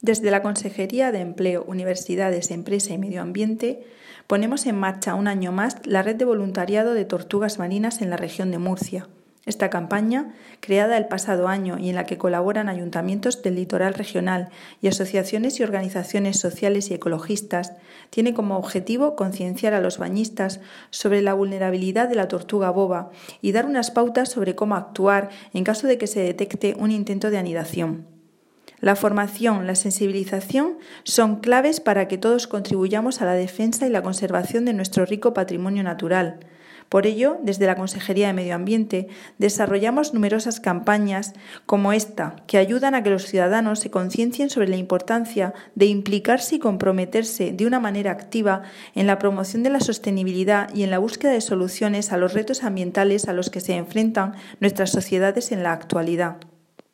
Desde la Consejería de Empleo, Universidades, Empresa y Medio Ambiente ponemos en marcha un año más la red de voluntariado de tortugas marinas en la región de Murcia. Esta campaña, creada el pasado año y en la que colaboran ayuntamientos del litoral regional y asociaciones y organizaciones sociales y ecologistas, tiene como objetivo concienciar a los bañistas sobre la vulnerabilidad de la tortuga boba y dar unas pautas sobre cómo actuar en caso de que se detecte un intento de anidación. La formación, la sensibilización son claves para que todos contribuyamos a la defensa y la conservación de nuestro rico patrimonio natural. Por ello, desde la Consejería de Medio Ambiente desarrollamos numerosas campañas como esta, que ayudan a que los ciudadanos se conciencien sobre la importancia de implicarse y comprometerse de una manera activa en la promoción de la sostenibilidad y en la búsqueda de soluciones a los retos ambientales a los que se enfrentan nuestras sociedades en la actualidad.